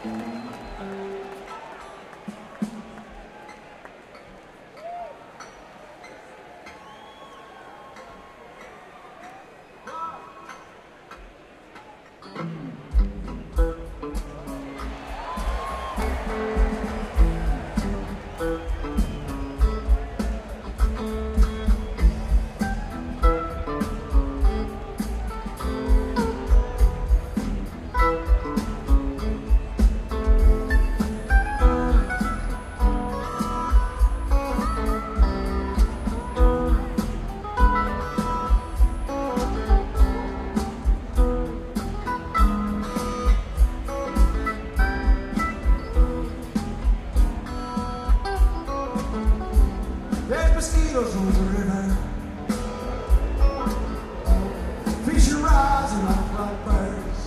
There's mosquitoes on the river, fish are rising up like birds.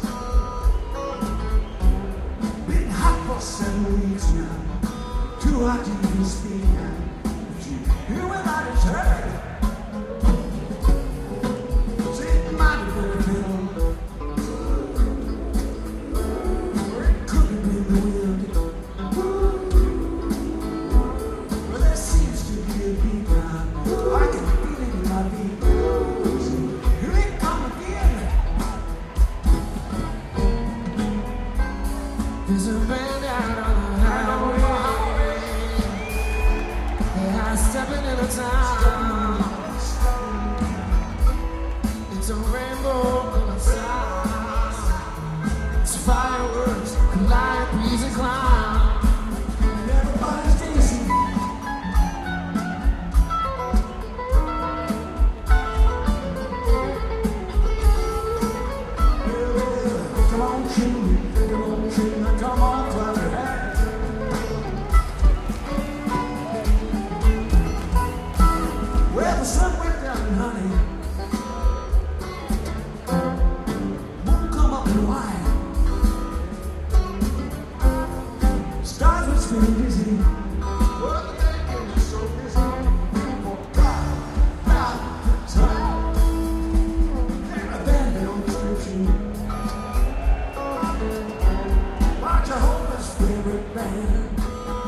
Been hot for 7 weeks now, too hot to even speak now. But you hear when I just heard sitting mighty very fiddle, cooking in the wind. There's a band out on the highway. They are stepping in a town. It's a rainbow in the sky. It's fireworks, calliope and clown. And everybody's dancing. Yeah, come on, children. Come on, clap your hands. Well, the sun went down, honey. Won't come up in a while. Stars were still busy. Well, the day was so busy. Forgot about the time. They're abandoned on the street. Jehovah's favorite band.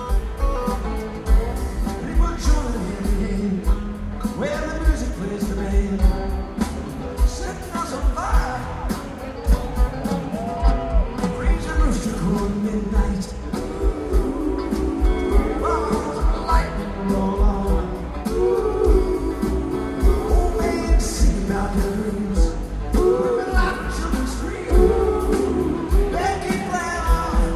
People join in where the music plays the band. Setting us on fire. Freezing rooster crow midnight. Oh, lightning roll on. Old man sing about their dreams. Women laugh and children scream. They keep playing on.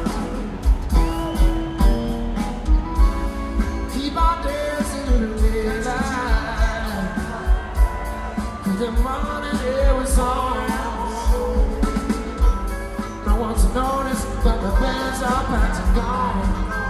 The morning air was on. No one's noticed, but the bands are back to gone.